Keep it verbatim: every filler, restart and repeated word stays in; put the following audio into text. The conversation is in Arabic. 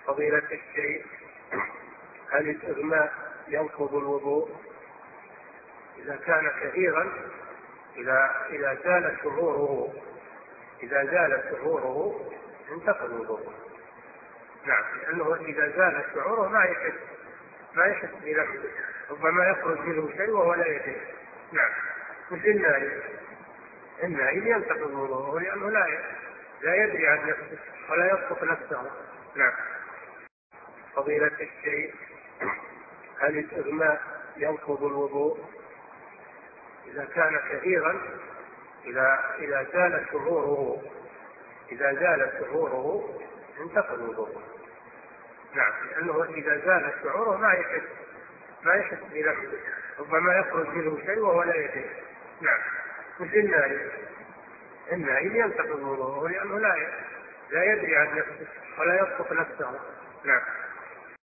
فضيلة الشيخ، هل الإغماء ينقض الوضوء؟ إذا كان كثيرا، إذا إذا زال شعوره إذا زال شعوره انتقض الوضوء. نعم، لأنه إذا زال شعوره ما يحس ما يحس بنفسه، ربما يخرج منه شيء وهو لا يدري. نعم، مثل النائم النائم ينتقض الوضوء لأنه لا لا يدري عن نفسه ولا يضبط نفسه. نعم. فضيلة الشيخ، هل الإغماء ينقض الوضوء؟ إذا كان كثيرا، إذا إذا زال شعوره إذا زال شعوره انتقض الوضوء. نعم، لأنه إذا زال شعوره ما يحس ما يحس بنفسه، ربما يخرج منه شيء وهو لا يدري. نعم، مثل النائم النائم ينتقض الوضوء لأنه لا لا يدري عن نفسه ولا يضبط نفسه. نعم.